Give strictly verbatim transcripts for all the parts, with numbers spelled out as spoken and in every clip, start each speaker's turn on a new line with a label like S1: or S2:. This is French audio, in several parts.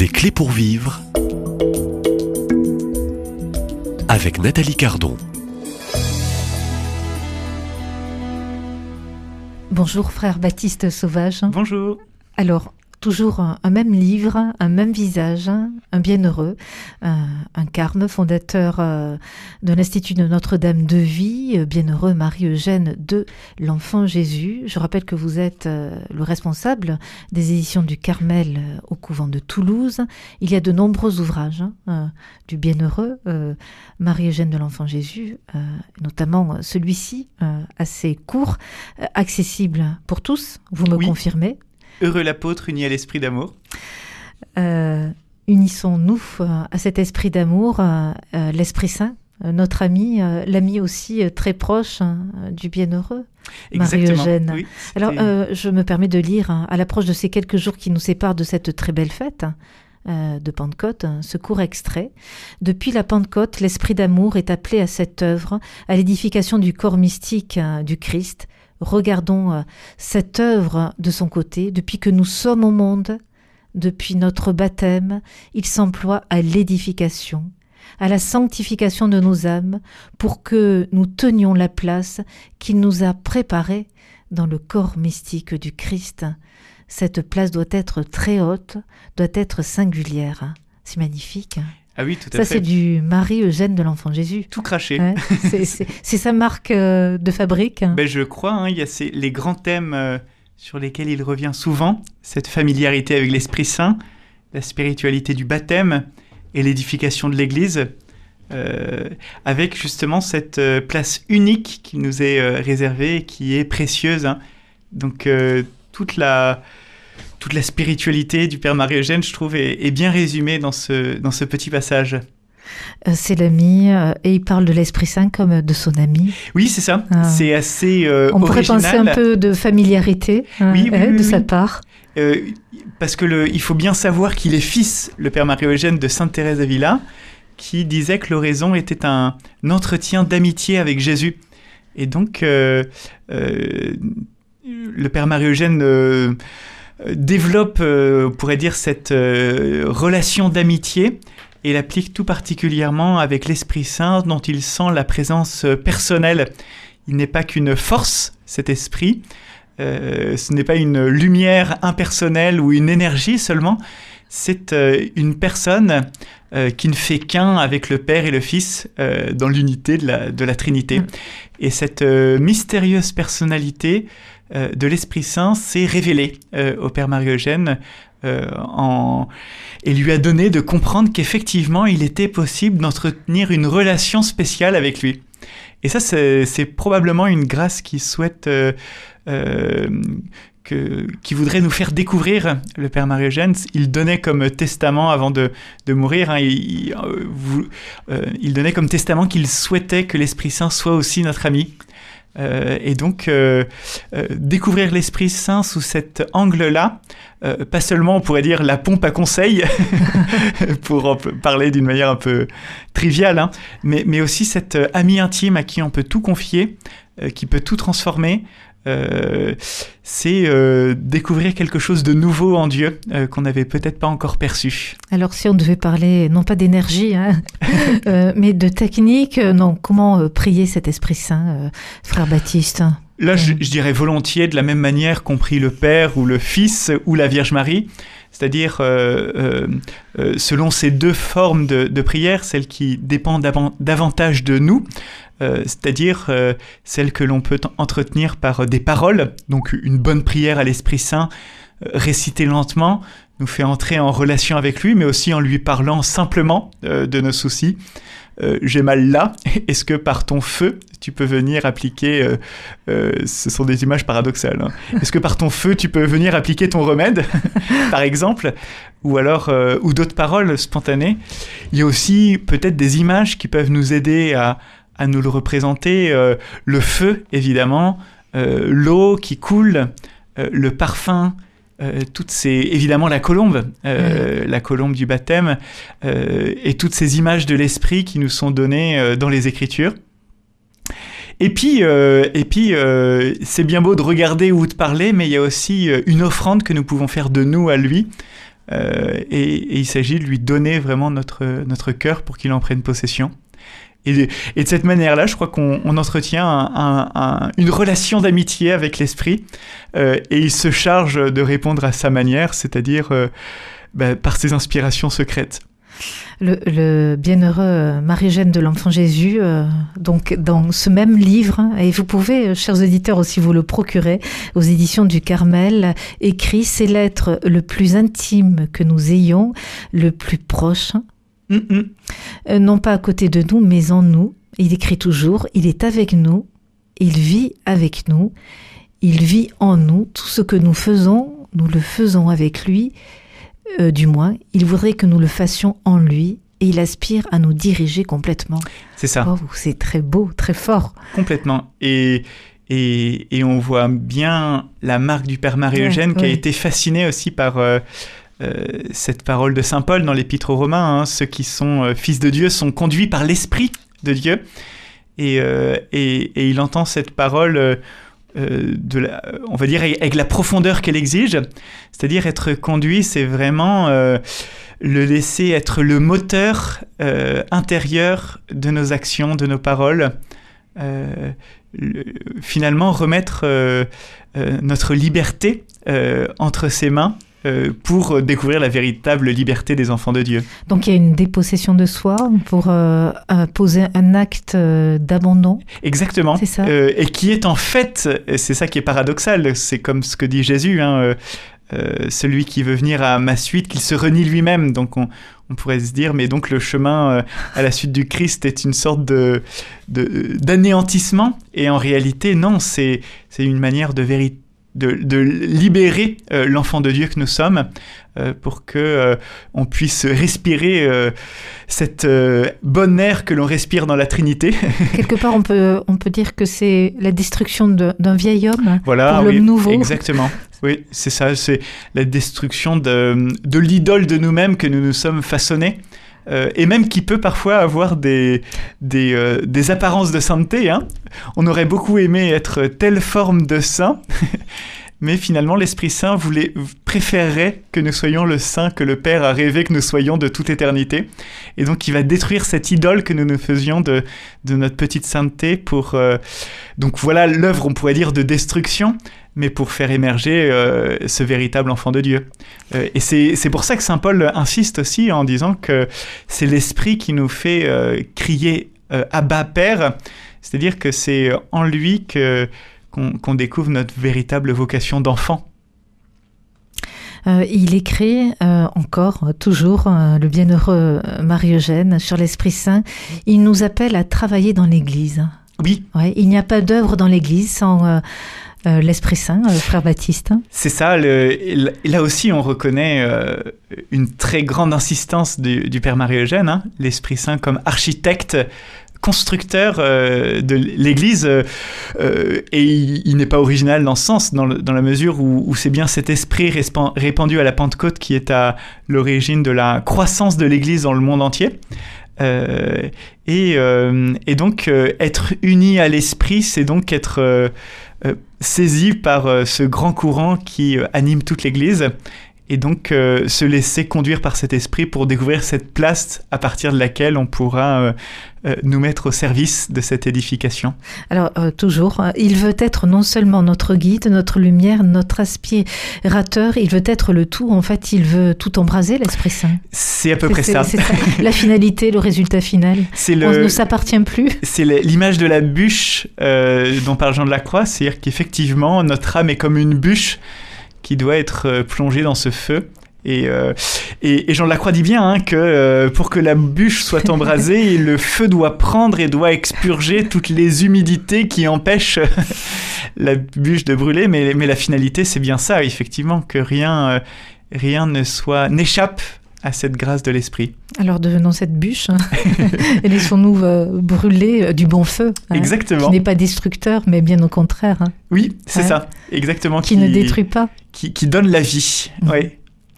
S1: Des clés pour vivre avec Nathalie Cardon.
S2: Bonjour frère Baptiste Sauvage.
S3: Bonjour.
S2: Alors, toujours un, un même livre, un même visage, un bienheureux, un, un carme, fondateur euh, de l'Institut de Notre-Dame de Vie, euh, bienheureux Marie-Eugène de l'Enfant Jésus. Je rappelle que vous êtes euh, le responsable des éditions du Carmel euh, au couvent de Toulouse. Il y a de nombreux ouvrages hein, euh, du bienheureux euh, Marie-Eugène de l'Enfant Jésus, euh, notamment celui-ci, euh, assez court, euh, accessible pour tous, vous me
S3: oui.
S2: confirmez?
S3: Heureux l'apôtre uni à l'esprit d'amour.
S2: Euh, unissons-nous euh, à cet esprit d'amour, euh, euh, l'Esprit Saint, euh, notre ami, euh, l'ami aussi euh, très proche euh, du bienheureux, Marie-Eugène. Oui, Alors, euh, je me permets de lire, hein, à l'approche de ces quelques jours qui nous séparent de cette très belle fête euh, de Pentecôte, hein, ce court extrait. Depuis la Pentecôte, l'esprit d'amour est appelé à cette œuvre, à l'édification du corps mystique euh, du Christ. Regardons euh, cette œuvre de son côté. Depuis que nous sommes au monde, depuis notre baptême, il s'emploie à l'édification, à la sanctification de nos âmes, pour que nous tenions la place qu'il nous a préparée dans le corps mystique du Christ. Cette place doit être très haute, doit être singulière. C'est magnifique.
S3: Ah oui, tout à
S2: Ça,
S3: fait.
S2: c'est du Marie-Eugène de l'Enfant Jésus.
S3: Tout craché.
S2: Ouais, c'est, c'est, c'est sa marque euh, de fabrique.
S3: Ben, je crois, hein, il y a ces, les grands thèmes euh, sur lesquels il revient souvent, cette familiarité avec l'Esprit Saint, la spiritualité du baptême et l'édification de l'Église, euh, avec justement cette euh, place unique qui nous est euh, réservée et qui est précieuse. Hein. Donc, euh, toute la... Toute la spiritualité du Père Marie-Eugène, je trouve, est, est bien résumée dans ce, dans ce petit passage.
S2: Euh, c'est l'ami, euh, et il parle de l'Esprit Saint comme de son ami.
S3: Oui, c'est ça.
S2: Ah.
S3: C'est assez euh,
S2: On pourrait
S3: original.
S2: penser un peu de familiarité hein,
S3: oui, oui,
S2: euh,
S3: oui,
S2: de
S3: oui.
S2: sa part.
S3: Euh, parce que le, il faut bien savoir qu'il est fils, le Père Marie-Eugène, de Sainte Thérèse d'Avila, qui disait que l'oraison était un, un entretien d'amitié avec Jésus. Et donc, euh, euh, le Père Marie-Eugène... Euh, développe, euh, on pourrait dire, cette euh, relation d'amitié et l'applique tout particulièrement avec l'Esprit Saint dont il sent la présence personnelle. Il n'est pas qu'une force, cet esprit, euh, ce n'est pas une lumière impersonnelle ou une énergie seulement, c'est euh, une personne euh, qui ne fait qu'un avec le Père et le Fils euh, dans l'unité de la, de la Trinité. Mmh. Et cette euh, mystérieuse personnalité euh, de l'Esprit Saint s'est révélée euh, au Père Marie-Eugène euh, en... et lui a donné de comprendre qu'effectivement il était possible d'entretenir une relation spéciale avec lui. Et ça, c'est, c'est probablement une grâce qu'il souhaite... Euh, euh, Que, qui voudrait nous faire découvrir le Père Marie-Eugène. Il donnait comme testament avant de, de mourir, hein, il, il, euh, vous, euh, il donnait comme testament qu'il souhaitait que l'Esprit Saint soit aussi notre ami. Euh, et donc, euh, euh, découvrir l'Esprit Saint sous cet angle-là, euh, pas seulement, on pourrait dire, la pompe à conseil, pour en parler d'une manière un peu triviale, hein, mais, mais aussi cet ami intime à qui on peut tout confier, euh, qui peut tout transformer. Euh, c'est euh, découvrir quelque chose de nouveau en Dieu euh, qu'on n'avait peut-être pas encore perçu.
S2: Alors si on devait parler non pas d'énergie hein, euh, mais de technique, euh, non, comment euh, prier cet Esprit Saint, euh, frère Baptiste?
S3: Là, je, je dirais volontiers de la même manière qu'ont pris le Père ou le Fils ou la Vierge Marie, c'est-à-dire euh, euh, euh, selon ces deux formes de, de prière, celle qui dépend dav- davantage de nous, euh, c'est-à-dire euh, celle que l'on peut entretenir par des paroles, donc une bonne prière à l'Esprit Saint, euh, récitée lentement, nous fait entrer en relation avec lui, mais aussi en lui parlant simplement euh, de nos soucis. Euh, j'ai mal là, est-ce que par ton feu, tu peux venir appliquer... Euh, euh, ce sont des images paradoxales. Hein. Est-ce que par ton feu, tu peux venir appliquer ton remède, par exemple, ou alors euh, ou d'autres paroles spontanées. Il y a aussi peut-être des images qui peuvent nous aider à, à nous le représenter. Euh, le feu, évidemment, euh, l'eau qui coule, euh, le parfum... Euh, toutes ces, évidemment la colombe, euh, mmh. la colombe du baptême, euh, et toutes ces images de l'esprit qui nous sont données euh, dans les Écritures. Et puis, euh, et puis euh, c'est bien beau de regarder ou de parler, mais il y a aussi une offrande que nous pouvons faire de nous à lui, Euh, et, et il s'agit de lui donner vraiment notre, notre cœur pour qu'il en prenne possession. Et de, et de cette manière-là, je crois qu'on on entretient un, un, un, une relation d'amitié avec l'Esprit, euh, et il se charge de répondre à sa manière, c'est-à-dire euh, bah, par ses inspirations secrètes.
S2: Le, le bienheureux Marie-Eugène de l'Enfant Jésus, euh, donc dans ce même livre, et vous pouvez, chers auditeurs, aussi vous le procurer aux éditions du Carmel, écrit ces lettres le plus intime que nous ayons, le plus proche, mm-hmm. euh, non pas à côté de nous, mais en nous. Il écrit toujours, il est avec nous, il vit avec nous, il vit en nous. Tout ce que nous faisons, nous le faisons avec lui. Euh, du moins, il voudrait que nous le fassions en lui et il aspire à nous diriger complètement.
S3: C'est ça.
S2: Oh, c'est très beau, très fort.
S3: Complètement. Et, et, et on voit bien la marque du Père Marie-Eugène ouais, qui ouais. a été fasciné aussi par euh, euh, cette parole de Saint Paul dans l'Épître aux Romains. Hein, ceux qui sont euh, fils de Dieu sont conduits par l'Esprit de Dieu. Et, euh, et, et il entend cette parole... Euh, Euh, de la, on va dire avec la profondeur qu'elle exige, c'est-à-dire être conduit, c'est vraiment euh, le laisser être le moteur euh, intérieur de nos actions, de nos paroles, euh, le, finalement remettre euh, euh, notre liberté euh, entre ses mains Euh, pour découvrir la véritable liberté des enfants de Dieu.
S2: Donc il y a une dépossession de soi pour euh, euh, poser un acte euh, d'abandon.
S3: Exactement.
S2: C'est ça.
S3: Euh, et qui est en fait, c'est ça qui est paradoxal, c'est comme ce que dit Jésus, hein, euh, euh, celui qui veut venir à ma suite, qu'il se renie lui-même. Donc on, on pourrait se dire, mais donc le chemin euh, à la suite du Christ est une sorte de, de, d'anéantissement. Et en réalité, non, c'est, c'est une manière de vérité. De, de libérer euh, l'enfant de Dieu que nous sommes euh, pour que euh, on puisse respirer euh, cette euh, bonne air que l'on respire dans la Trinité.
S2: Quelque part, on peut, on peut dire que c'est la destruction de, d'un vieil homme
S3: voilà,
S2: pour l'homme
S3: oui,
S2: nouveau.
S3: Exactement. Oui, c'est ça, c'est la destruction de, de l'idole de nous-mêmes que nous nous sommes façonnés. Euh, et même qui peut parfois avoir des, des, euh, des apparences de sainteté. Hein. On aurait beaucoup aimé être telle forme de saint, mais finalement l'Esprit Saint voulait, préférerait que nous soyons le saint que le Père a rêvé que nous soyons de toute éternité. Et donc il va détruire cette idole que nous nous faisions de, de notre petite sainteté pour... Euh, donc voilà l'œuvre, on pourrait dire, de destruction, mais pour faire émerger euh, ce véritable enfant de Dieu. Euh, et c'est, c'est pour ça que Saint Paul insiste aussi en disant que c'est l'Esprit qui nous fait euh, crier euh, « Abba, Père », c'est-à-dire que c'est en lui que, qu'on, qu'on découvre notre véritable vocation d'enfant.
S2: Euh, il écrit euh, encore, toujours, euh, le bienheureux Marie-Eugène sur l'Esprit Saint. Il nous appelle à travailler dans l'Église.
S3: Oui.
S2: Ouais, il n'y a pas d'œuvre dans l'Église sans euh, euh, l'Esprit Saint, euh, frère Baptiste. C'est
S3: ça. Le, là aussi, on reconnaît euh, une très grande insistance du, du Père Marie-Eugène, hein, l'Esprit Saint comme architecte, constructeur euh, de l'Église, euh, euh, et il, il n'est pas original dans ce sens, dans, le, dans la mesure où, où c'est bien cet esprit respan- répandu à la Pentecôte qui est à l'origine de la croissance de l'Église dans le monde entier. Euh, et, euh, et donc euh, être uni à l'esprit, c'est donc être euh, euh, saisi par euh, ce grand courant qui euh, anime toute l'Église, et donc euh, se laisser conduire par cet esprit pour découvrir cette place à partir de laquelle on pourra euh, euh, nous mettre au service de cette édification.
S2: Alors euh, toujours, il veut être non seulement notre guide, notre lumière, notre aspirateur, il veut être le tout. En fait, il veut tout embraser, l'Esprit Saint.
S3: C'est à peu c'est, près c'est, ça.
S2: C'est ça. La finalité, le résultat final. C'est le, on ne s'appartient plus.
S3: C'est l'image de la bûche euh, dont parle Jean de la Croix, c'est-à-dire qu'effectivement, notre âme est comme une bûche qui doit être euh, plongée dans ce feu. Et, euh, et, et Jean de la Croix dit bien hein, que euh, pour que la bûche soit embrasée, le feu doit prendre et doit expurger toutes les humidités qui empêchent la bûche de brûler. Mais, mais la finalité, c'est bien ça, effectivement, que rien, euh, rien ne soit, n'échappe à cette grâce de l'Esprit.
S2: Alors devenons cette bûche hein, et laissons-nous euh, brûler euh, du bon feu. Hein,
S3: exactement.
S2: Qui n'est pas destructeur, mais bien au contraire. Hein.
S3: Oui, c'est ouais. ça, exactement.
S2: Qui, qui ne détruit pas.
S3: Qui, qui donne la vie, mmh. oui.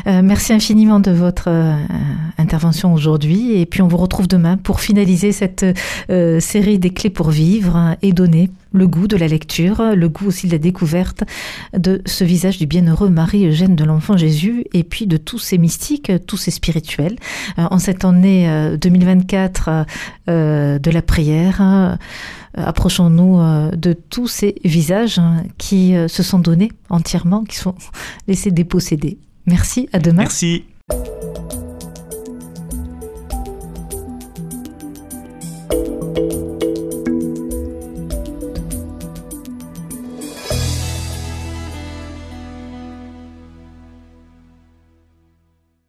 S2: Euh, merci infiniment de votre euh, intervention aujourd'hui. Et puis on vous retrouve demain pour finaliser cette euh, série des clés pour vivre et donner le goût de la lecture, le goût aussi de la découverte de ce visage du bienheureux Marie-Eugène de l'Enfant Jésus et puis de tous ces mystiques, tous ces spirituels. Euh, en cette année euh, deux mille vingt-quatre euh, de la prière, euh, approchons-nous euh, de tous ces visages hein, qui euh, se sont donnés entièrement, qui sont laissés déposséder. Merci, à demain.
S3: Merci.